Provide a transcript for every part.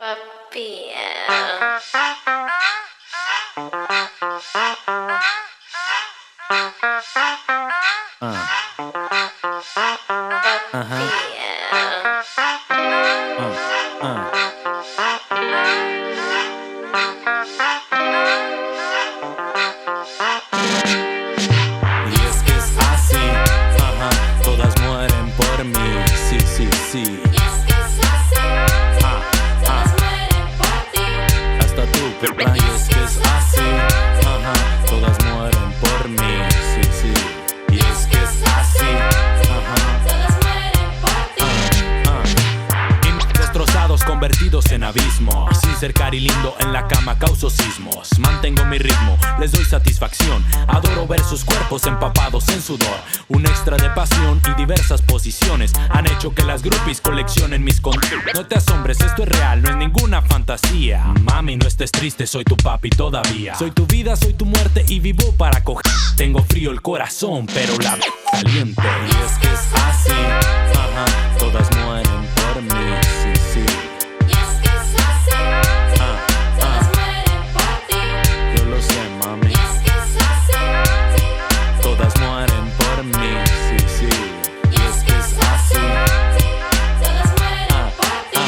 Papi, Y es que es así, todas mueren por mí, sí, sí, sí. Y es que es así, todas mueren por ti. Hasta tú, perra, y es que es así, todas mueren por mí, sí, sí. Y es que es así, Todas mueren por ti. destrozados convertidos en abismo. Sin ser cari lindo en la cama causo sismos. Mantengo mi ritmo, les doy satisfacción. Adoro ver sus cuerpos empapados en sudor. Un extra de pasión y diversas posiciones han hecho que las groupies coleccionen mis condones. No te asombres, esto es real, no es ninguna fantasía. Mami, no estés triste, soy tu papi todavía. Soy tu vida, soy tu muerte y vivo para coger. Tengo frío el corazón, pero la caliente. Y es que es así, todas mueren por mí, sí, sí. Y es que es así, todas mueren por ti. Yo lo sé, mami. Y es que es así, Todas mueren por mí, sí, sí. y es que es así, todas mueren por ti.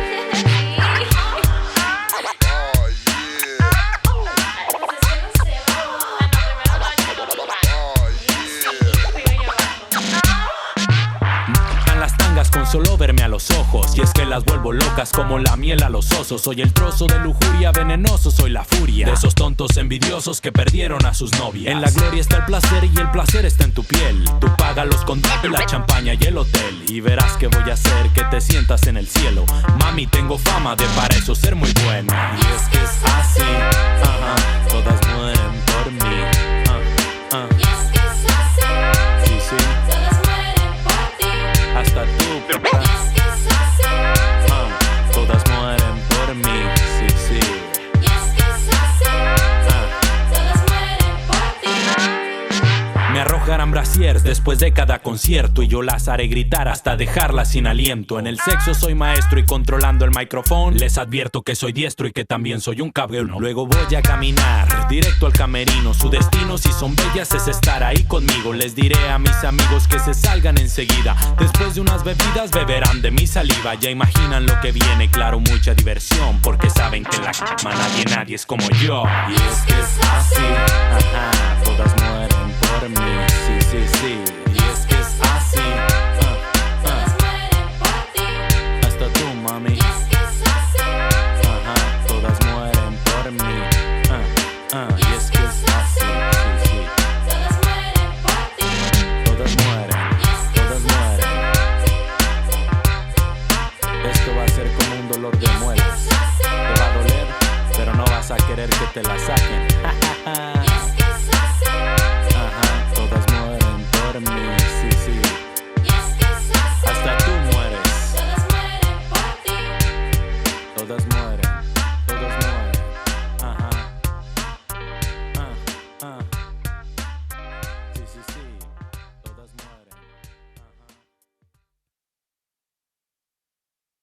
En las tangas con solo verme a los ojos. Y es que las vuelvo locas como la miel a los osos. Soy el trozo de lujuria venenoso, soy la furia de esos tontos envidiosos que perdieron a sus novias. En la gloria está el placer y el placer está en tu piel. Tú págalos con la champaña y el hotel. Y verás que voy a hacer que te sientas en el cielo. Mami, tengo fama de para eso ser muy buena. Y es que es así, todas mueren por mí. Y es que es así, Sí, sí, todas mueren por ti. hasta tú, Y es que es así, todas mueren por mí, sí, sí. y es que es así, todas mueren por ti. Me arrojarán brasiers después de cada concierto y yo las haré gritar hasta dejarlas sin aliento. En el sexo soy maestro y controlando el micrófono les advierto que soy diestro y que también soy un cabrón. Luego voy a caminar directo al camerino. Su destino, si son bellas, es estar ahí conmigo. Les diré a mis amigos que se salgan enseguida. Después de unas bebidas beberán de mi saliva. Ya imaginan lo que viene, claro, mucha diversión, porque saben que en la cama nadie es como yo. Y es que es así, todas mueren por mí, sí, sí, sí.